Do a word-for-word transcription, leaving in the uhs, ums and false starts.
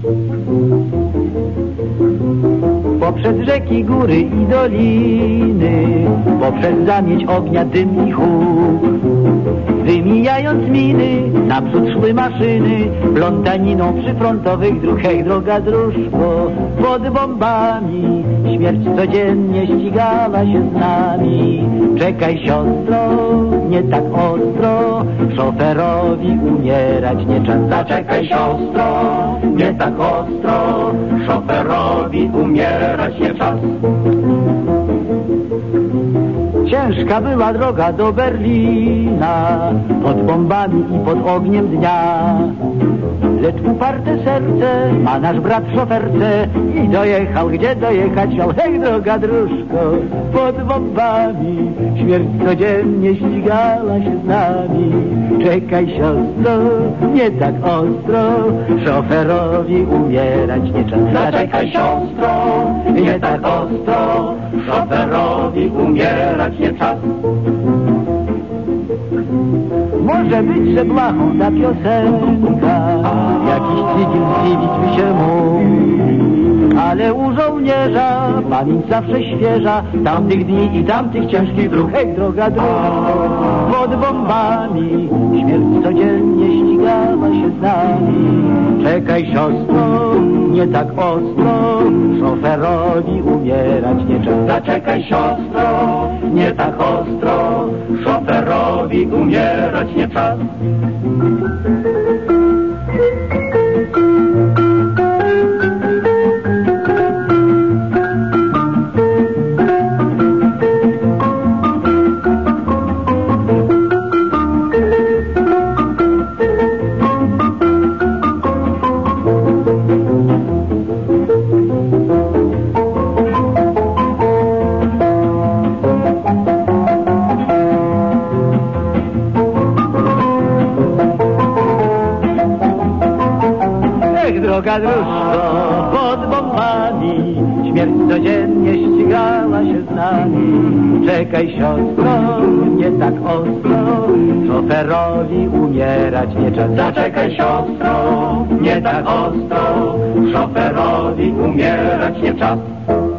Poprzez rzeki, góry i doliny, poprzez zamieć ognia, dym i huk, wymijając miny, naprzód szły maszyny, plątaniną przyfrontowych dróg. Hej, droga dróżko, pod bombami śmierć codziennie ścigała się z nami. Czekaj, siostro, nie tak ostro, szoferowi umierać nie czas. Zaczekaj, siostro, nie tak ostro, szoferowi umierać nie czas. Ciężka była droga do Berlina, pod bombami i pod ogniem dnia. Lecz uparte serce ma nasz brat w szoferce i dojechał, gdzie dojechać miał. Hej, droga dróżko, pod bombami śmierć codziennie ścigała się z nami. Czekaj, siostro, nie tak ostro, szoferowi umierać nie czas. Zaczekaj, siostro, nie tak ostro, szoferowi umierać nie czas. Może być, że blachą ta piosenka, jakiś cywil zdziwić by się mógł, ale u żołnierza pamięć zawsze świeża tamtych dni i tamtych ciężkich dróg. Hej, droga dróżko, pod bombami śmierć codziennie ścigała się z nami. Czekaj, siostro, nie tak ostro, szoferowi umierać nie czas. Zaczekaj, siostro, nie tak ostro, szoferowi umierać nie czas. Droga dróżko, pod bombami śmierć codziennie ścigała się z nami. Czekaj, siostro, nie tak ostro, szoferowi umierać nie czas. Zaczekaj, siostro, nie tak ostro, szoferowi umierać nie czas.